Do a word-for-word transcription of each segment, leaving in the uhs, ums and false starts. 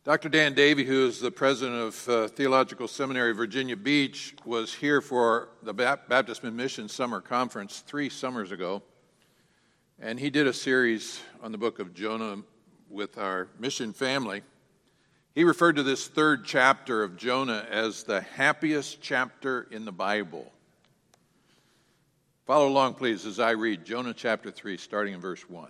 Doctor Dan Davey, who is the president of uh, Theological Seminary, Virginia Beach, was here for the Baptist Mission Summer Conference three summers ago, and he did a series on the book of Jonah with our mission family. He referred to this third chapter of Jonah as the happiest chapter in the Bible. Follow along, please, as I read Jonah chapter three, starting in verse one.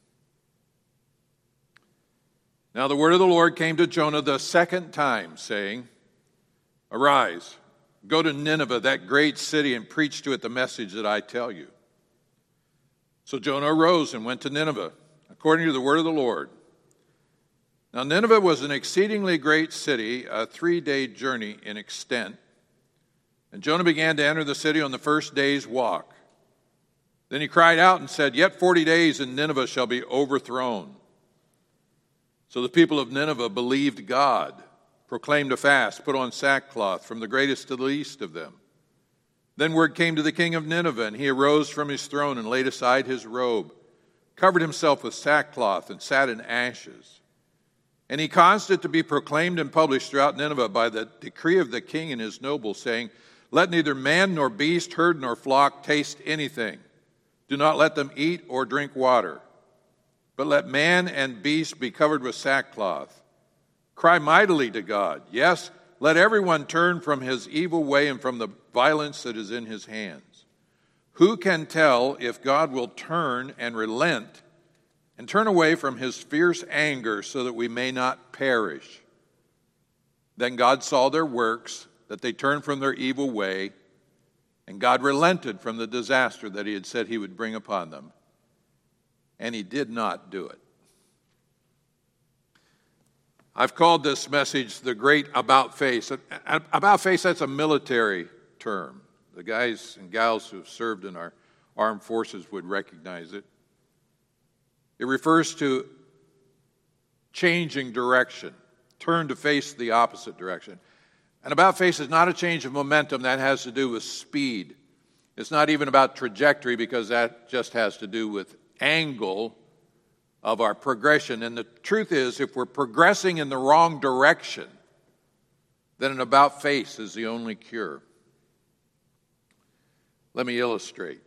Now the word of the Lord came to Jonah the second time, saying, Arise, go to Nineveh, that great city, and preach to it the message that I tell you. So Jonah arose and went to Nineveh, according to the word of the Lord. Now Nineveh was an exceedingly great city, a three-day journey in extent. And Jonah began to enter the city on the first day's walk. Then he cried out and said, Yet forty days, and Nineveh shall be overthrown. So the people of Nineveh believed God, proclaimed a fast, put on sackcloth, from the greatest to the least of them. Then word came to the king of Nineveh, and he arose from his throne and laid aside his robe, covered himself with sackcloth, and sat in ashes. And he caused it to be proclaimed and published throughout Nineveh by the decree of the king and his nobles, saying, Let neither man nor beast, herd nor flock taste anything. Do not let them eat or drink water. But let man and beast be covered with sackcloth. Cry mightily to God. Yes, let everyone turn from his evil way and from the violence that is in his hands. Who can tell if God will turn and relent and turn away from his fierce anger so that we may not perish? Then God saw their works, that they turned from their evil way, and God relented from the disaster that he had said he would bring upon them. And he did not do it. I've called this message the Great About Face. About Face, that's a military term. The guys and gals who have served in our armed forces would recognize it. It refers to changing direction, turn to face the opposite direction. And about face is not a change of momentum. That has to do with speed. It's not even about trajectory, because that just has to do with angle of our progression. And the truth is, if we're progressing in the wrong direction, then an about face is the only cure. Let me illustrate.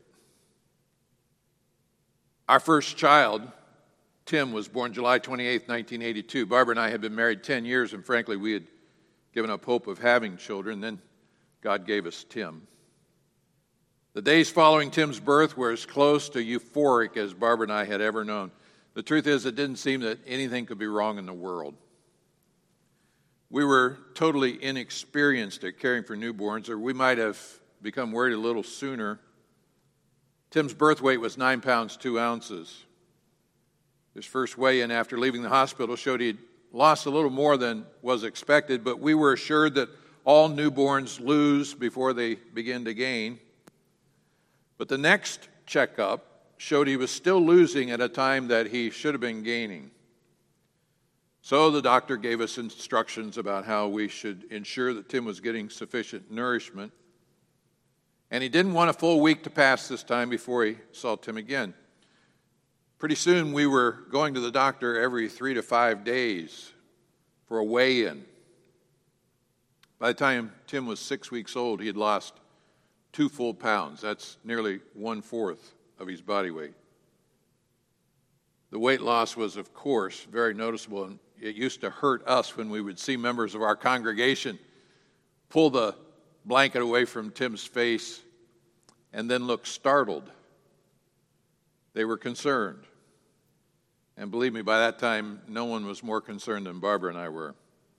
Our first child, Tim, was born July twenty-eighth, nineteen eighty-two. Barbara and I had been married ten years, and frankly, we had given up hope of having children. Then God gave us Tim. The days following Tim's birth were as close to euphoric as Barbara and I had ever known. The truth is, it didn't seem that anything could be wrong in the world. We were totally inexperienced at caring for newborns, or we might have become worried a little sooner. Tim's birth weight was nine pounds, two ounces. His first weigh-in after leaving the hospital showed he'd lost a little more than was expected, but we were assured that all newborns lose before they begin to gain. But the next checkup showed he was still losing at a time that he should have been gaining. So the doctor gave us instructions about how we should ensure that Tim was getting sufficient nourishment. And he didn't want a full week to pass this time before he saw Tim again. Pretty soon we were going to the doctor every three to five days for a weigh-in. By the time Tim was six weeks old, he had lost two full pounds. That's nearly one-fourth of his body weight. The weight loss was, of course, very noticeable, and it used to hurt us when we would see members of our congregation pull the blanket away from Tim's face and then look startled. They were concerned. And believe me, by that time, no one was more concerned than Barbara and I were.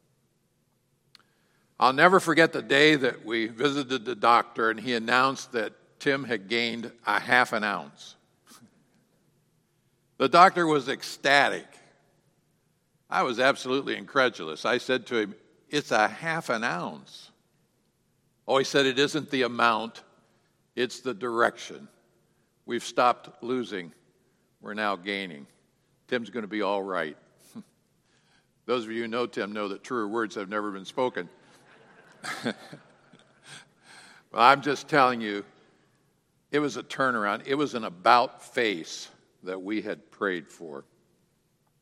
I'll never forget the day that we visited the doctor and he announced that Tim had gained a half an ounce. The doctor was ecstatic. I was absolutely incredulous. I said to him, It's a half an ounce. Oh, he said, It isn't the amount, it's the direction. We've stopped losing. We're now gaining. Tim's going to be all right. Those of you who know Tim know that truer words have never been spoken. Well, I'm just telling you, it was a turnaround. It was an about face that we had prayed for.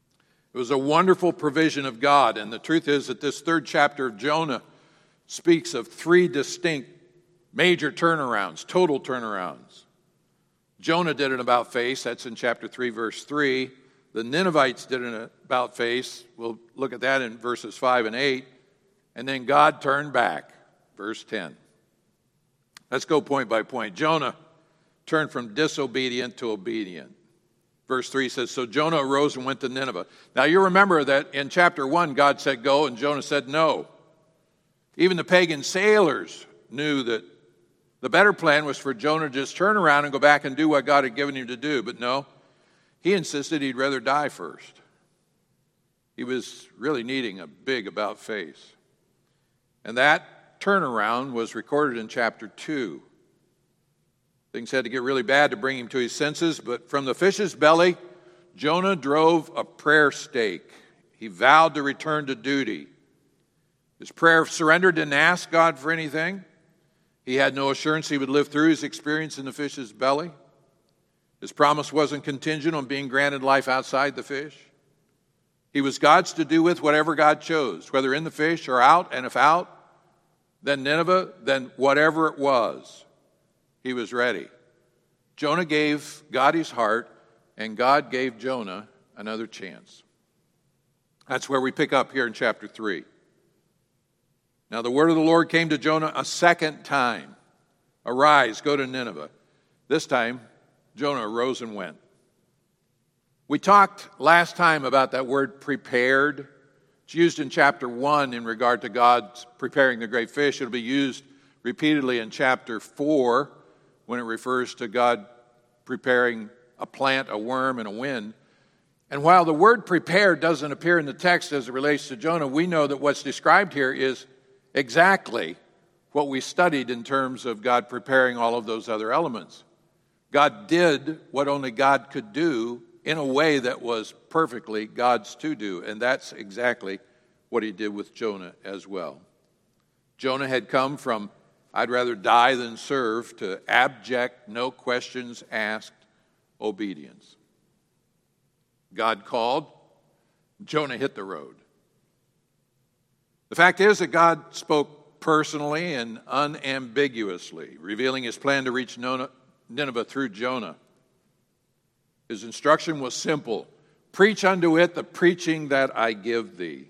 It was a wonderful provision of God. And the truth is that this third chapter of Jonah speaks of three distinct major turnarounds, total turnarounds. Jonah did an about face. That's in chapter three, verse three. The Ninevites did an about face. We'll look at that in verses five and eight. And then God turned back, verse ten. Let's go point by point. Jonah turned from disobedient to obedient. Verse three says, so Jonah arose and went to Nineveh. Now you remember that in chapter one, God said go, and Jonah said no. Even the pagan sailors knew that the better plan was for Jonah to just turn around and go back and do what God had given him to do. But no, he insisted he'd rather die first. He was really needing a big about face. And that turnaround was recorded in chapter two. Things had to get really bad to bring him to his senses, but from the fish's belly, Jonah drove a prayer stake. He vowed to return to duty. His prayer of surrender didn't ask God for anything. He had no assurance he would live through his experience in the fish's belly. His promise wasn't contingent on being granted life outside the fish. He was God's to do with whatever God chose, whether in the fish or out, and if out, then Nineveh, then whatever it was. He was ready. Jonah gave God his heart, and God gave Jonah another chance. That's where we pick up here in chapter three. Now the word of the Lord came to Jonah a second time. Arise, go to Nineveh. This time, Jonah arose and went. We talked last time about that word prepared. It's used in chapter one in regard to God preparing the great fish. It'll be used repeatedly in chapter four when it refers to God preparing a plant, a worm, and a wind. And while the word prepared doesn't appear in the text as it relates to Jonah, we know that what's described here is exactly what we studied in terms of God preparing all of those other elements. God did what only God could do in a way that was perfectly God's to do, and that's exactly what he did with Jonah as well. Jonah had come from I'd rather die than serve to abject, no questions asked obedience. God called, Jonah hit the road. The fact is that God spoke personally and unambiguously, revealing his plan to reach Nineveh through Jonah. His instruction was simple: preach unto it the preaching that I give thee.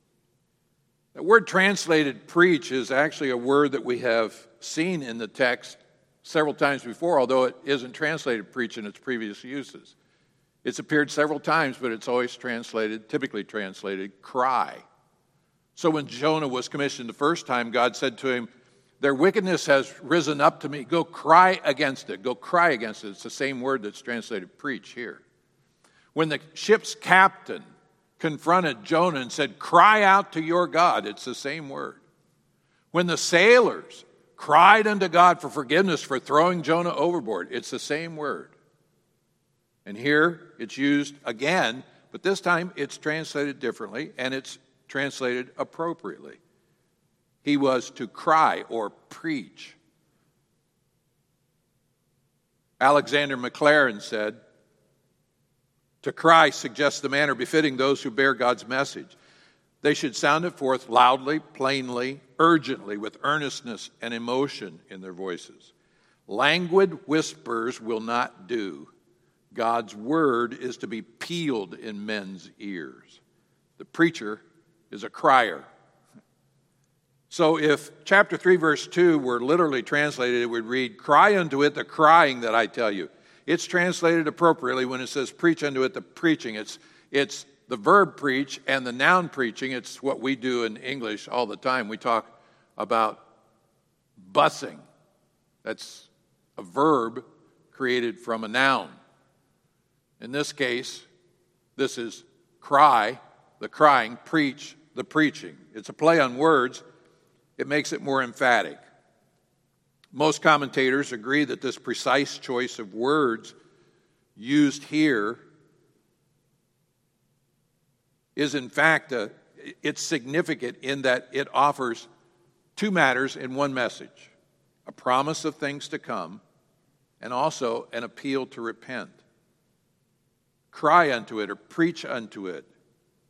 The word translated preach is actually a word that we have seen in the text several times before, although it isn't translated preach in its previous uses. It's appeared several times, but it's always translated, typically translated, cry. So when Jonah was commissioned the first time, God said to him, their wickedness has risen up to me. Go cry against it. Go cry against it. It's the same word that's translated preach here. When the ship's captain confronted Jonah and said, cry out to your God, it's the same word. When the sailors cried unto God for forgiveness for throwing Jonah overboard, it's the same word. And here it's used again, but this time it's translated differently, and it's translated appropriately. He was to cry or preach. Alexander Maclaren said, to cry suggests the manner befitting those who bear God's message. They should sound it forth loudly, plainly, urgently, with earnestness and emotion in their voices. Languid whispers will not do. God's word is to be pealed in men's ears. The preacher is a crier. So if chapter three, verse two were literally translated, it would read, cry unto it the crying that I tell you. It's translated appropriately when it says preach unto it the preaching. It's, it's the verb preach and the noun preaching. It's what we do in English all the time. We talk about bussing. That's a verb created from a noun. In this case, this is cry, the crying, preach, the preaching. It's a play on words. It makes it more emphatic. Most commentators agree that this precise choice of words used here is in fact, a, it's significant in that it offers two matters in one message: a promise of things to come and also an appeal to repent. Cry unto it or preach unto it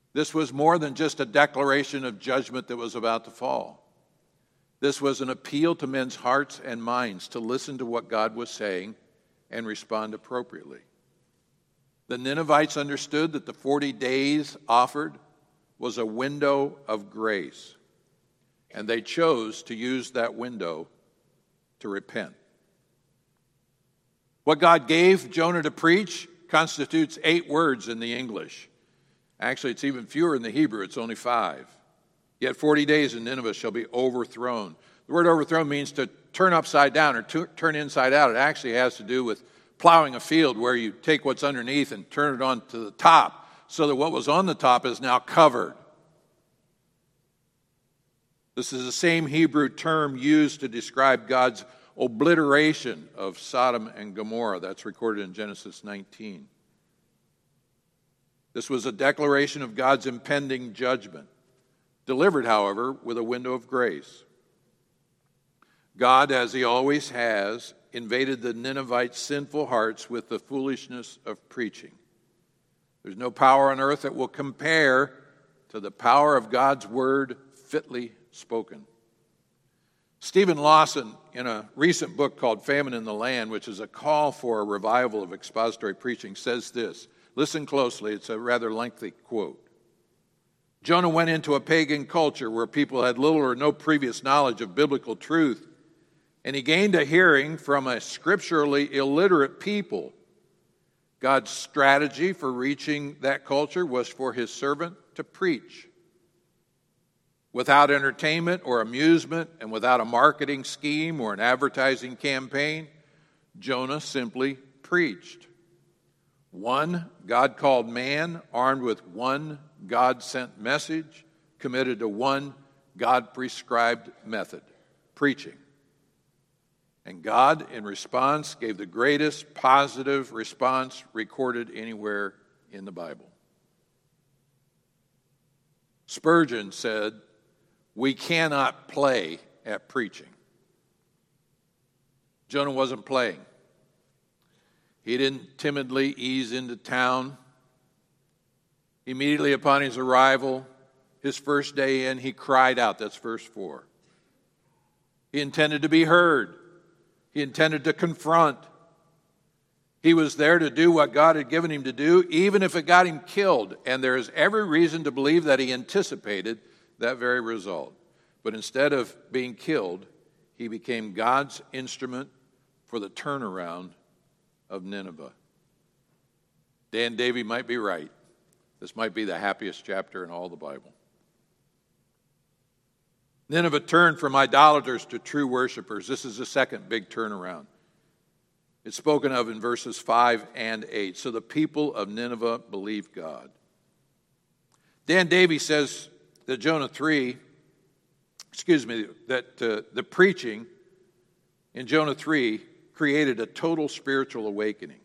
This was more than just a declaration of judgment that was about to fall. This was an appeal to men's hearts and minds to listen to what God was saying and respond appropriately. The Ninevites understood that the forty days offered was a window of grace, and they chose to use that window to repent. What God gave Jonah to preach constitutes eight words in the English. Actually, it's even fewer in the Hebrew. It's only five. Yet forty days and Nineveh shall be overthrown. The word overthrown means to turn upside down or to turn inside out. It actually has to do with plowing a field where you take what's underneath and turn it on to the top so that what was on the top is now covered. This is the same Hebrew term used to describe God's obliteration of Sodom and Gomorrah. That's recorded in Genesis nineteen. This was a declaration of God's impending judgment, delivered, however, with a window of grace. God, as he always has, invaded the Ninevites' sinful hearts with the foolishness of preaching. There's no power on earth that will compare to the power of God's word fitly spoken. Stephen Lawson, in a recent book called Famine in the Land, which is a call for a revival of expository preaching, says this. Listen closely, it's a rather lengthy quote. Jonah went into a pagan culture where people had little or no previous knowledge of biblical truth, and he gained a hearing from a scripturally illiterate people. God's strategy for reaching that culture was for his servant to preach. Without entertainment or amusement and without a marketing scheme or an advertising campaign, Jonah simply preached. One God-called man, armed with one God-sent message, committed to one God-prescribed method, preaching. And God, in response, gave the greatest positive response recorded anywhere in the Bible. Spurgeon said, "We cannot play at preaching." Jonah wasn't playing. He didn't timidly ease into town. Immediately upon his arrival, his first day in, he cried out. That's verse four. He intended to be heard. He intended to confront. He was there to do what God had given him to do, even if it got him killed. And there is every reason to believe that he anticipated that very result. But instead of being killed, he became God's instrument for the turnaround of Nineveh. Dan Davey might be right. This might be the happiest chapter in all the Bible. Nineveh turned from idolaters to true worshipers. This is the second big turnaround. It's spoken of in verses five and eight. So the people of Nineveh believed God. Dan Davey says that Jonah three, excuse me, that uh, the preaching in Jonah three created a total spiritual awakening.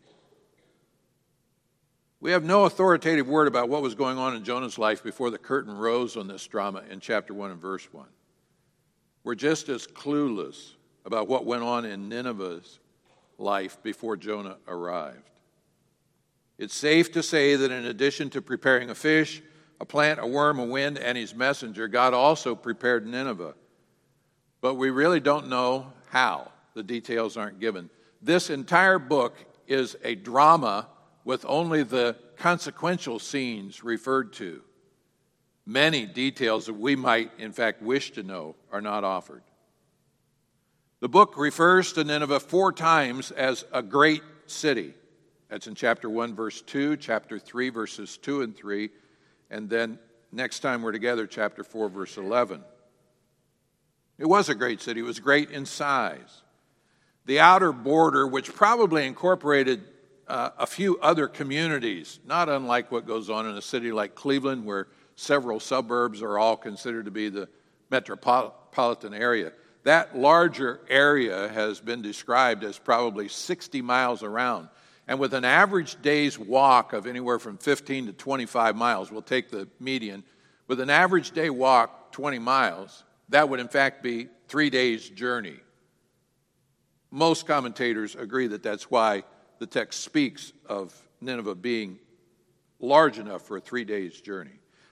We have no authoritative word about what was going on in Jonah's life before the curtain rose on this drama in chapter one and verse one. We're just as clueless about what went on in Nineveh's life before Jonah arrived. It's safe to say that in addition to preparing a fish, a plant, a worm, a wind, and his messenger, God also prepared Nineveh. But we really don't know how. The details aren't given. This entire book is a drama with only the consequential scenes referred to. Many details that we might, in fact, wish to know are not offered. The book refers to Nineveh four times as a great city. That's in chapter one, verse two, chapter three, verses two and three, and then next time we're together, chapter four, verse eleven. It was a great city. It was great in size. The outer border, which probably incorporated uh, a few other communities, not unlike what goes on in a city like Cleveland, where several suburbs are all considered to be the metropolitan area. That larger area has been described as probably sixty miles around. And with an average day's walk of anywhere from fifteen to twenty-five miles, we'll take the median, with an average day walk, twenty miles, that would in fact be three days' journey. Most commentators agree that that's why the text speaks of Nineveh being large enough for a three days' journey.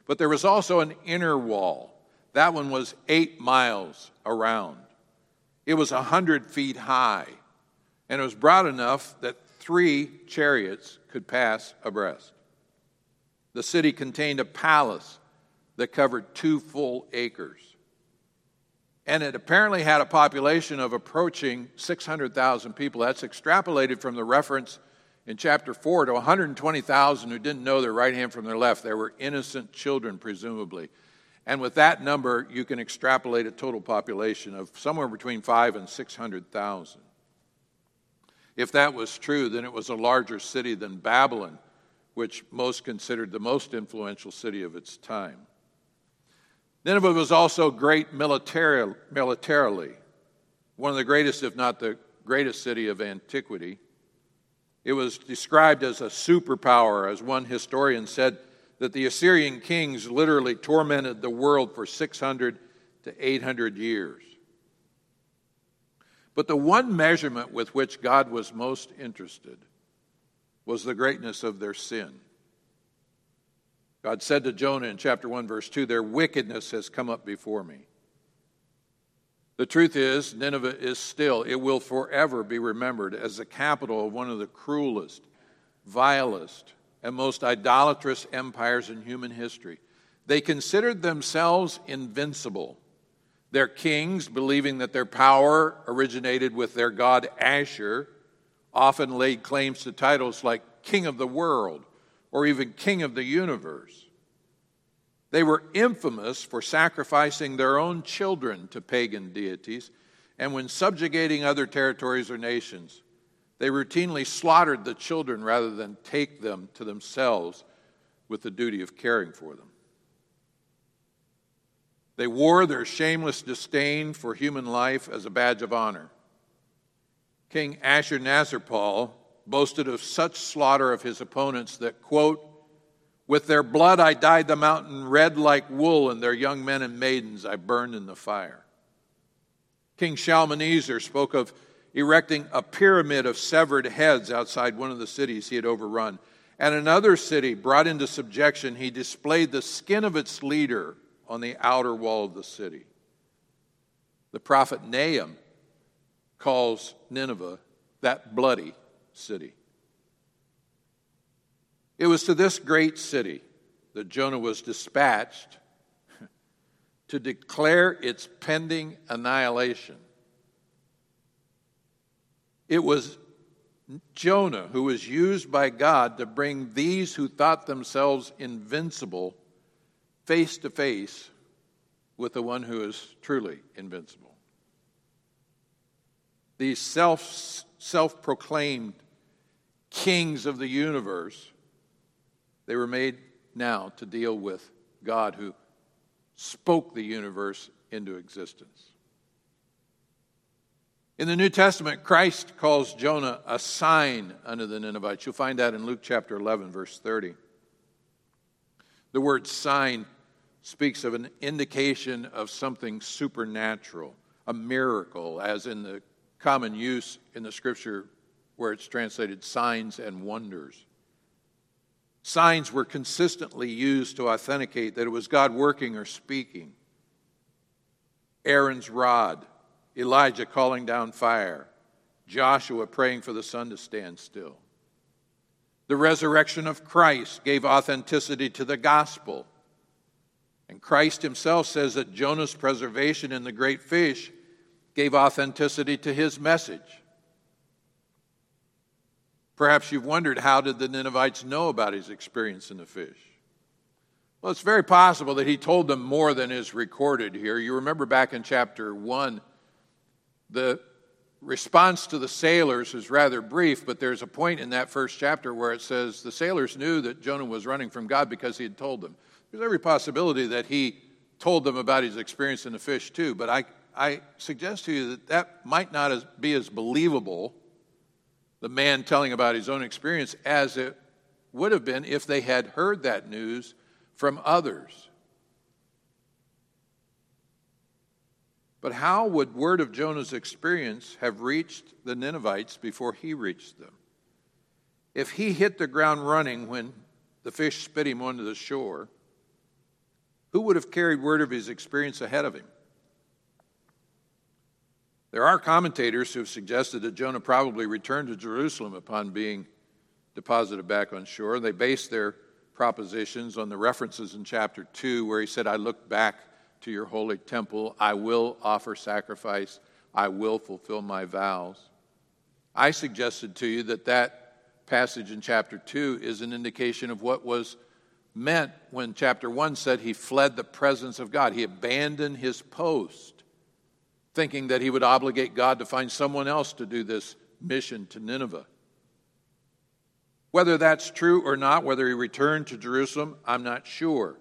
But there was also an inner wall. That one was eight miles around. It was a hundred feet high, and it was broad enough that three chariots could pass abreast. The city contained a palace that covered two full acres. And it apparently had a population of approaching six hundred thousand people. That's extrapolated from the reference in chapter four to one hundred twenty thousand who didn't know their right hand from their left. They were innocent children, presumably. And with that number, you can extrapolate a total population of somewhere between five and six hundred thousand. If that was true, then it was a larger city than Babylon, which most considered the most influential city of its time. Nineveh was also great military, militarily, one of the greatest, if not the greatest city of antiquity. It was described as a superpower, as one historian said, that the Assyrian kings literally tormented the world for six hundred to eight hundred years. But the one measurement with which God was most interested was the greatness of their sin. God said to Jonah in chapter one, verse two, "Their wickedness has come up before me." The truth is, Nineveh is still, it will forever be remembered as the capital of one of the cruelest, vilest, and most idolatrous empires in human history. They considered themselves invincible. Their kings, believing that their power originated with their god Ashur, often laid claims to titles like King of the World or even King of the Universe. They were infamous for sacrificing their own children to pagan deities, and when subjugating other territories or nations, they routinely slaughtered the children rather than take them to themselves with the duty of caring for them. They wore their shameless disdain for human life as a badge of honor. King Ashurnasirpal boasted of such slaughter of his opponents that, quote, "With their blood I dyed the mountain red like wool, and their young men and maidens I burned in the fire." King Shalmaneser spoke of erecting a pyramid of severed heads outside one of the cities he had overrun. At another city brought into subjection, he displayed the skin of its leader on the outer wall of the city. The prophet Nahum calls Nineveh that bloody city. It was to this great city that Jonah was dispatched to declare its pending annihilation. It was Jonah who was used by God to bring these who thought themselves invincible face to face with the one who is truly invincible. These self, self-proclaimed kings of the universe, they were made now to deal with God who spoke the universe into existence. In the New Testament, Christ calls Jonah a sign unto the Ninevites. You'll find that in Luke chapter eleven, verse thirty. The word sign speaks of an indication of something supernatural, a miracle, as in the common use in the scripture where it's translated signs and wonders. Signs were consistently used to authenticate that it was God working or speaking. Aaron's rod, Elijah calling down fire, Joshua praying for the sun to stand still. The resurrection of Christ gave authenticity to the gospel. And Christ himself says that Jonah's preservation in the great fish gave authenticity to his message. Perhaps you've wondered, how did the Ninevites know about his experience in the fish? Well, it's very possible that he told them more than is recorded here. You remember back in chapter one, the response to the sailors is rather brief, but there's a point in that first chapter where it says the sailors knew that Jonah was running from God because he had told them. There's every possibility that he told them about his experience in the fish too, but I, I suggest to you that that might not as, be as believable, the man telling about his own experience, as it would have been if they had heard that news from others. But how would word of Jonah's experience have reached the Ninevites before he reached them? If he hit the ground running when the fish spit him onto the shore, Who would have carried word of his experience ahead of him? There are commentators who have suggested that Jonah probably returned to Jerusalem upon being deposited back on shore. They based their propositions on the references in chapter two where he said, I look back to your holy temple. I will offer sacrifice. I will fulfill my vows. I suggested to you that that passage in chapter two is an indication of what was meant when chapter one said he fled the presence of God. He abandoned his post, thinking that he would obligate God to find someone else to do this mission to Nineveh. Whether that's true or not, whether he returned to Jerusalem, I'm not sure.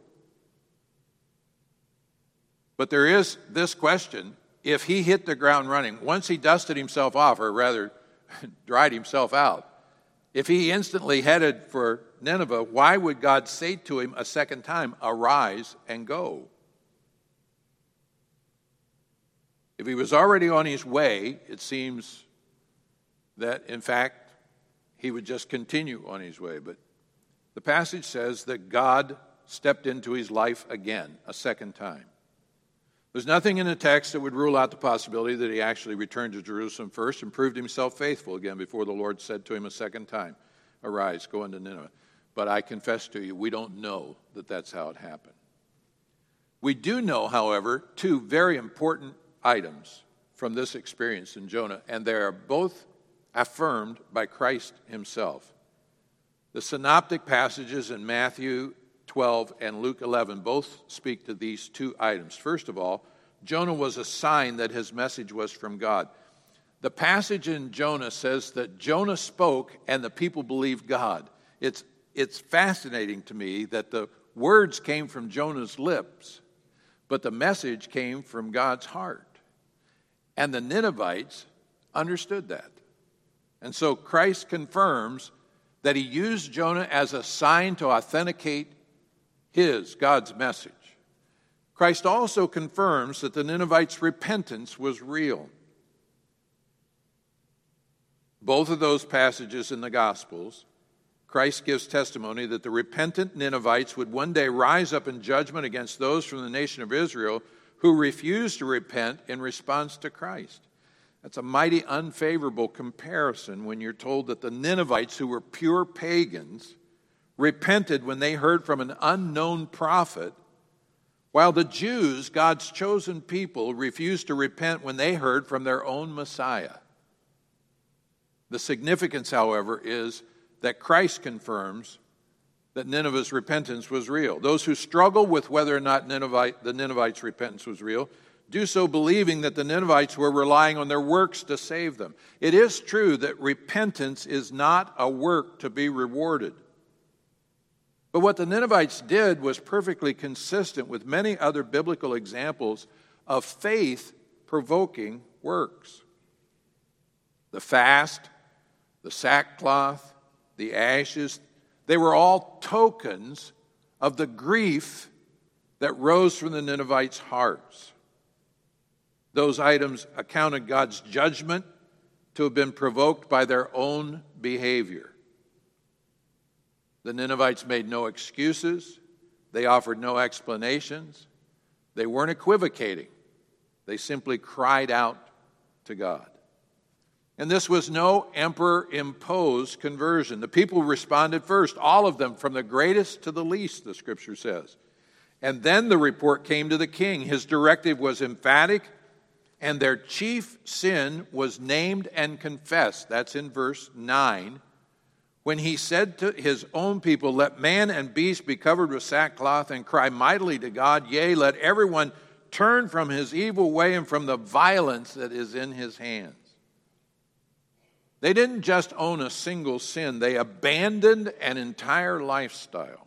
But there is this question: if he hit the ground running, once he dusted himself off, or rather dried himself out, if he instantly headed for Nineveh, why would God say to him a second time, arise and go? If he was already on his way, it seems that, in fact, he would just continue on his way. But the passage says that God stepped into his life again, a second time. There's nothing in the text that would rule out the possibility that he actually returned to Jerusalem first and proved himself faithful again before the Lord said to him a second time, arise, go into Nineveh. But I confess to you, we don't know that that's how it happened. We do know, however, two very important items from this experience in Jonah, and they are both affirmed by Christ himself. The synoptic passages in Matthew twelve and Luke eleven both speak to these two items. First of all, Jonah was a sign that his message was from God. The passage in Jonah says that Jonah spoke and the people believed God. It's, it's fascinating to me that the words came from Jonah's lips, but the message came from God's heart. And the Ninevites understood that. And so Christ confirms that he used Jonah as a sign to authenticate his, God's message. Christ also confirms that the Ninevites' repentance was real. Both of those passages in the Gospels, Christ gives testimony that the repentant Ninevites would one day rise up in judgment against those from the nation of Israel who refused to repent in response to Christ. That's a mighty unfavorable comparison when you're told that the Ninevites, who were pure pagans, repented when they heard from an unknown prophet, while the Jews, God's chosen people, refused to repent when they heard from their own Messiah. The significance, however, is that Christ confirms that Nineveh's repentance was real. Those who struggle with whether or not Ninevite, the Ninevites' repentance was real do so believing that the Ninevites were relying on their works to save them. It is true that repentance is not a work to be rewarded. But what the Ninevites did was perfectly consistent with many other biblical examples of faith-provoking works. The fast, the sackcloth, the ashes, they were all tokens of the grief that rose from the Ninevites' hearts. Those items accounted God's judgment to have been provoked by their own behavior. The Ninevites made no excuses. They offered no explanations. They weren't equivocating. They simply cried out to God. And this was no emperor-imposed conversion. The people responded first, all of them, from the greatest to the least, the Scripture says. And then the report came to the king. His directive was emphatic, and their chief sin was named and confessed. That's in verse nine. When he said to his own people, let man and beast be covered with sackcloth and cry mightily to God, yea, let everyone turn from his evil way and from the violence that is in his hands. They didn't just own a single sin, they abandoned an entire lifestyle.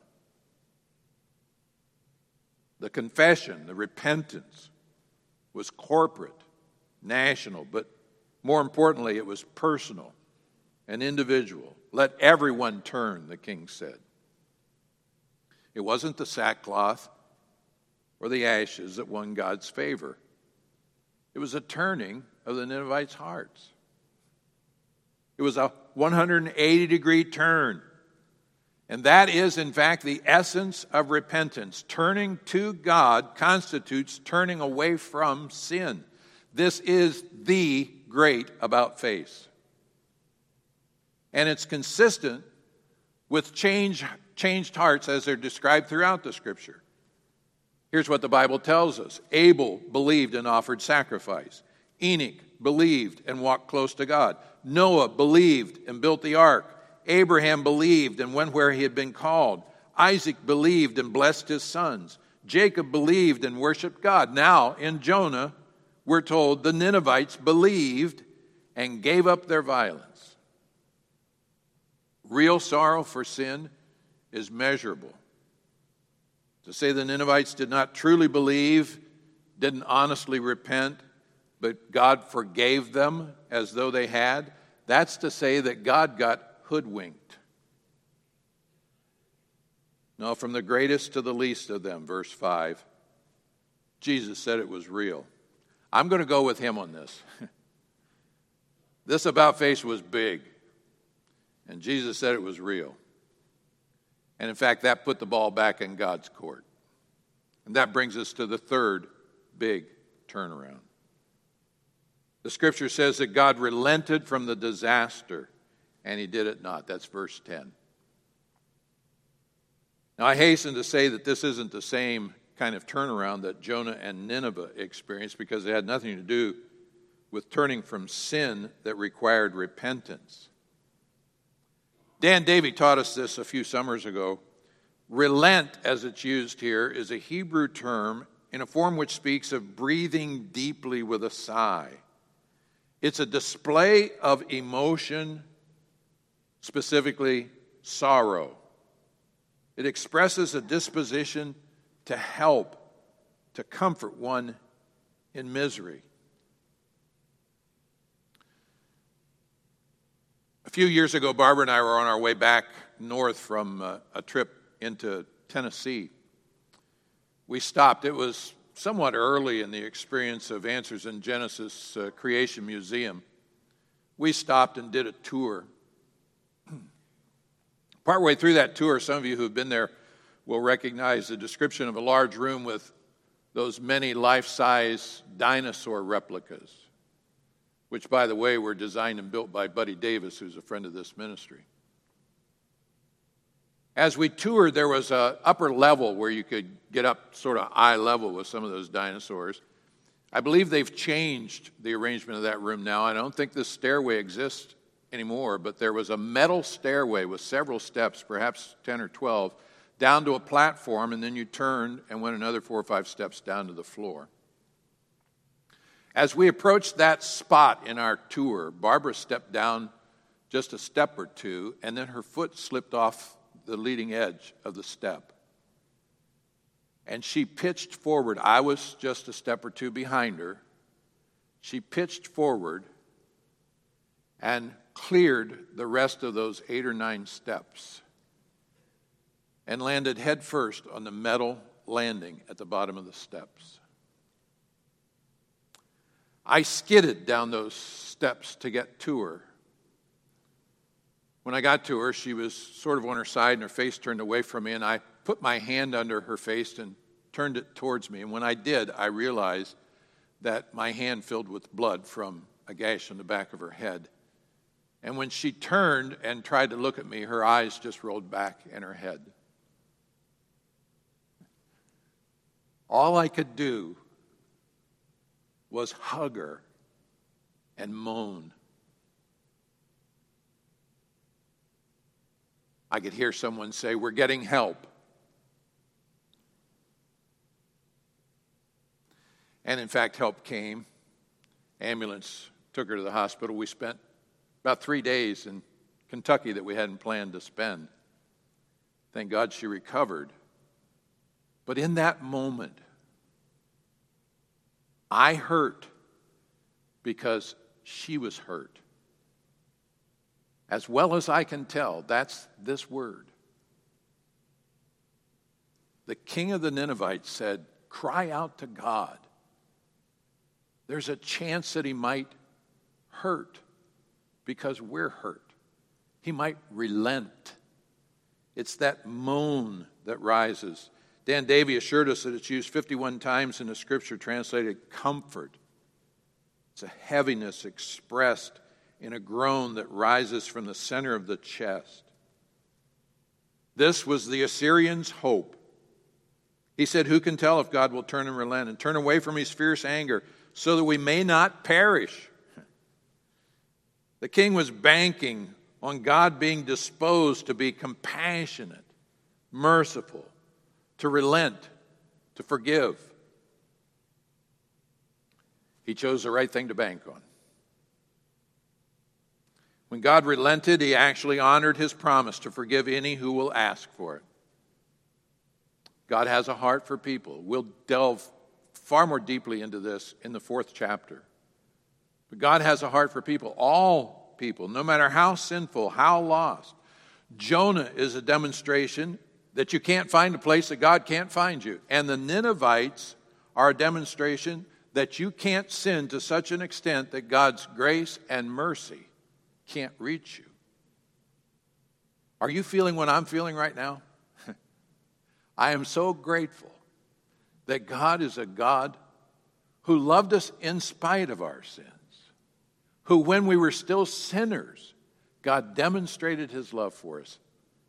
The confession, the repentance was corporate, national, but more importantly, it was personal and individual. Let everyone turn, the king said. It wasn't the sackcloth or the ashes that won God's favor. It was a turning of the Ninevites' hearts. It was a one hundred eighty degree turn. And that is, in fact, the essence of repentance. Turning to God constitutes turning away from sin. This is the great about face. And it's consistent with change, changed hearts as they're described throughout the Scripture. Here's what the Bible tells us. Abel believed and offered sacrifice. Enoch believed and walked close to God. Noah believed and built the ark. Abraham believed and went where he had been called. Isaac believed and blessed his sons. Jacob believed and worshiped God. Now, in Jonah, we're told the Ninevites believed and gave up their violence. Real sorrow for sin is measurable. To say the Ninevites did not truly believe, didn't honestly repent, but God forgave them as though they had, that's to say that God got hoodwinked. No, from the greatest to the least of them, verse five, Jesus said it was real. I'm going to go with him on this. This about face was big, and Jesus said it was real. And in fact, that put the ball back in God's court. And that brings us to the third big turnaround. The Scripture says that God relented from the disaster, and he did it not. That's verse ten. Now, I hasten to say that this isn't the same kind of turnaround that Jonah and Nineveh experienced, because it had nothing to do with turning from sin that required repentance. Dan Davey taught us this a few summers ago. Relent, as it's used here, is a Hebrew term in a form which speaks of breathing deeply with a sigh. It's a display of emotion, specifically sorrow. It expresses a disposition to help, to comfort one in misery. A few years ago, Barbara and I were on our way back north from uh, a trip into Tennessee. We stopped. It was somewhat early in the experience of Answers in Genesis uh, Creation Museum. We stopped and did a tour. Partway through that tour, some of you who have been there will recognize the description of a large room with those many life-size dinosaur replicas, which, by the way, were designed and built by Buddy Davis, who's a friend of this ministry. As we toured, there was an upper level where you could get up sort of eye level with some of those dinosaurs. I believe they've changed the arrangement of that room now. I don't think this stairway exists anymore, but there was a metal stairway with several steps, perhaps ten or twelve, down to a platform, and then you turned and went another four or five steps down to the floor. As we approached that spot in our tour, Barbara stepped down just a step or two, and then her foot slipped off the leading edge of the step. And she pitched forward. I was just a step or two behind her. She pitched forward and cleared the rest of those eight or nine steps and landed head first on the metal landing at the bottom of the steps. I skidded down those steps to get to her. When I got to her, she was sort of on her side and her face turned away from me, and I put my hand under her face and turned it towards me. And when I did, I realized that my hand filled with blood from a gash on the back of her head. And when she turned and tried to look at me, her eyes just rolled back in her head. All I could do was hug her and moan. I could hear someone say, "We're getting help." And in fact, help came. Ambulance took her to the hospital. We spent about three days in Kentucky that we hadn't planned to spend. Thank God she recovered. But in that moment, I hurt because she was hurt. As well as I can tell, that's this word. The king of the Ninevites said, "Cry out to God." There's a chance that he might hurt because we're hurt. He might relent It's that moan that rises. Dan Davey assured us that it's used fifty-one times in the Scripture translated comfort. It's a heaviness expressed in a groan that rises from the center of the chest. This was the Assyrians' hope. He said, who can tell if God will turn and relent and turn away from his fierce anger so that we may not perish? The king was banking on God being disposed to be compassionate, merciful, to relent, to forgive. He chose the right thing to bank on. When God relented, he actually honored his promise to forgive any who will ask for it. God has a heart for people. We'll delve far more deeply into this in the fourth chapter. But God has a heart for people, all people, no matter how sinful, how lost. Jonah is a demonstration that you can't find a place that God can't find you. And the Ninevites are a demonstration that you can't sin to such an extent that God's grace and mercy can't reach you. Are you feeling what I'm feeling right now? I am so grateful that God is a God who loved us in spite of our sins, who when we were still sinners, God demonstrated his love for us.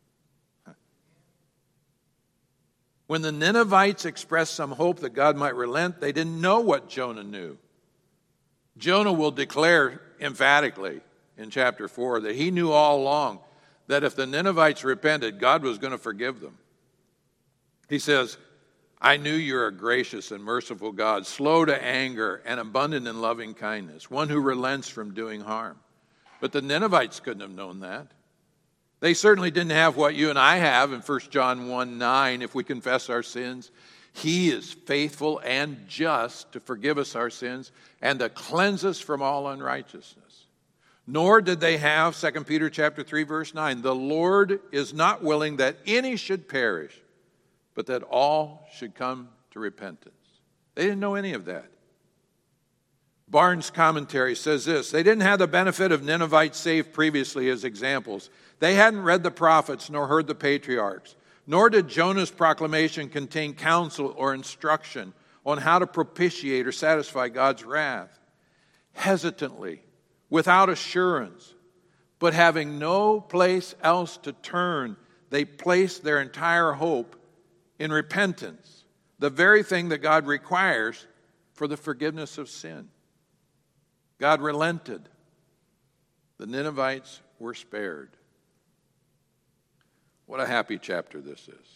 When the Ninevites expressed some hope that God might relent, they didn't know what Jonah knew. Jonah will declare emphatically in chapter four that he knew all along that if the Ninevites repented, God was going to forgive them. He says, I knew you're a gracious and merciful God, slow to anger and abundant in loving kindness, one who relents from doing harm. But the Ninevites couldn't have known that. They certainly didn't have what you and I have in First John one nine. If we confess our sins, he is faithful and just to forgive us our sins and to cleanse us from all unrighteousness. Nor did they have, Second Peter chapter three, verse nine, the Lord is not willing that any should perish, but that all should come to repentance. They didn't know any of that. Barnes' commentary says this, they didn't have the benefit of Ninevites saved previously as examples. They hadn't read the prophets nor heard the patriarchs, nor did Jonah's proclamation contain counsel or instruction on how to propitiate or satisfy God's wrath. Hesitantly, without assurance, but having no place else to turn, they placed their entire hope in repentance, the very thing that God requires for the forgiveness of sin. God relented. The Ninevites were spared. What a happy chapter this is.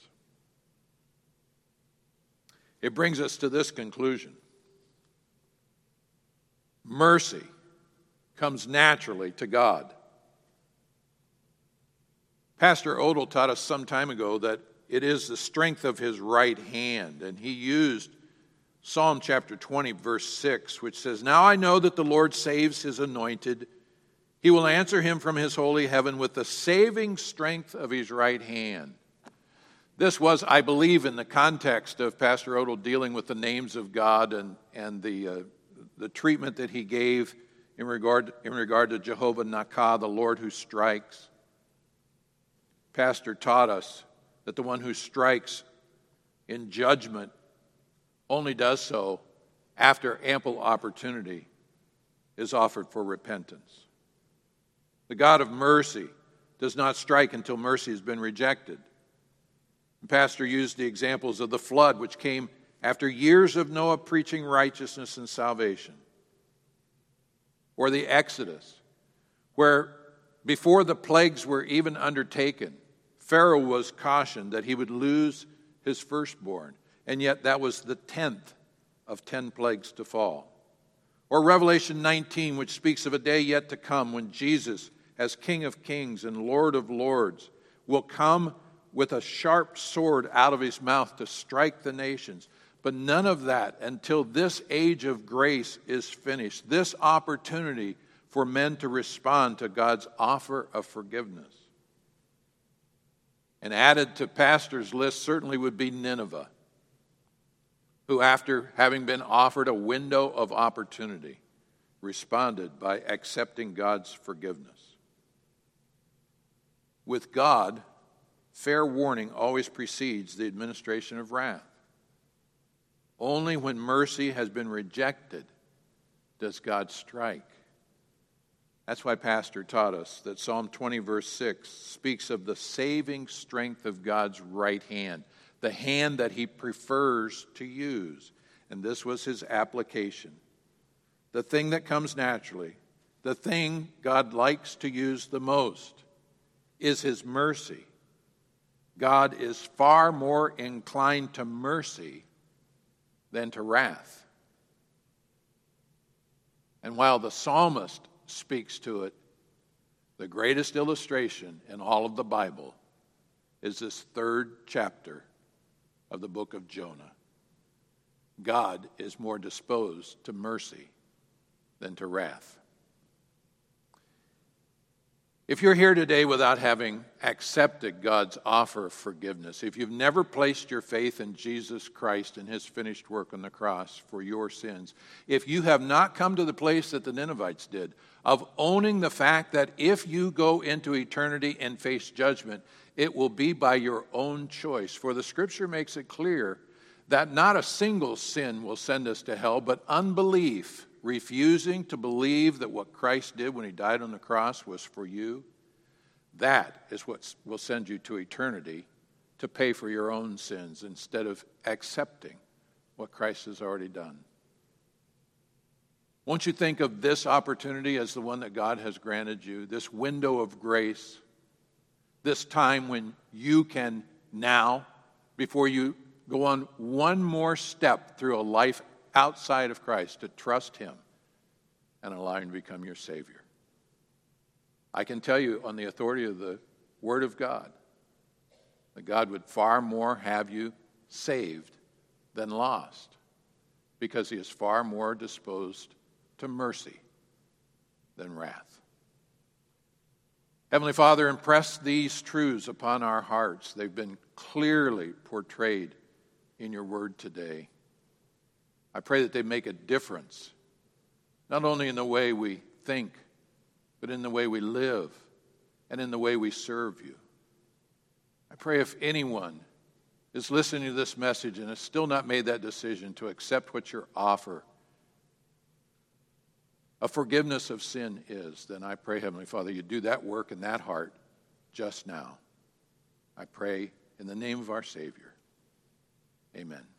It brings us to this conclusion. Mercy comes naturally to God. Pastor Odell taught us some time ago that it is the strength of his right hand, and he used Psalm chapter twenty, verse six, which says, now I know that the Lord saves his anointed. He will answer him from his holy heaven with the saving strength of his right hand. This was, I believe, in the context of Pastor Odell dealing with the names of God and, and the, uh, the treatment that he gave in regard, in regard to Jehovah Nakah, the Lord who strikes. Pastor taught us that the one who strikes in judgment only does so after ample opportunity is offered for repentance. The God of mercy does not strike until mercy has been rejected. The pastor used the examples of the flood, which came after years of Noah preaching righteousness and salvation, or the Exodus, where before the plagues were even undertaken, Pharaoh was cautioned that he would lose his firstborn, and yet that was the tenth of ten plagues to fall. Or Revelation nineteen, which speaks of a day yet to come when Jesus, as King of Kings and Lord of Lords, will come with a sharp sword out of his mouth to strike the nations. But none of that until this age of grace is finished, this opportunity for men to respond to God's offer of forgiveness. And added to pastor's list certainly would be Nineveh, who, after having been offered a window of opportunity, responded by accepting God's forgiveness. With God, fair warning always precedes the administration of wrath. Only when mercy has been rejected does God strike. That's why Pastor taught us that Psalm twenty, verse six, speaks of the saving strength of God's right hand, the hand that he prefers to use. And this was his application. The thing that comes naturally, the thing God likes to use the most, is his mercy. God is far more inclined to mercy than to wrath. And while the psalmist speaks to it, the greatest illustration in all of the Bible is this third chapter of the book of Jonah. God is more disposed to mercy than to wrath. If you're here today without having accepted God's offer of forgiveness, if you've never placed your faith in Jesus Christ and his finished work on the cross for your sins, if you have not come to the place that the Ninevites did, of owning the fact that if you go into eternity and face judgment, it will be by your own choice. For the Scripture makes it clear that not a single sin will send us to hell, but unbelief, refusing to believe that what Christ did when he died on the cross was for you, that is what will send you to eternity to pay for your own sins instead of accepting what Christ has already done. Won't you think of this opportunity as the one that God has granted you, this window of grace, this time when you can now, before you go on one more step through a life outside of Christ, to trust him and allow him to become your Savior. I can tell you on the authority of the Word of God that God would far more have you saved than lost, because he is far more disposed to mercy than wrath. Heavenly Father, impress these truths upon our hearts. They've been clearly portrayed in your word today. I pray that they make a difference, not only in the way we think, but in the way we live and in the way we serve you. I pray if anyone is listening to this message and has still not made that decision to accept what your offer of forgiveness of sin is, then I pray, Heavenly Father, you do that work in that heart just now. I pray in the name of our Savior. Amen.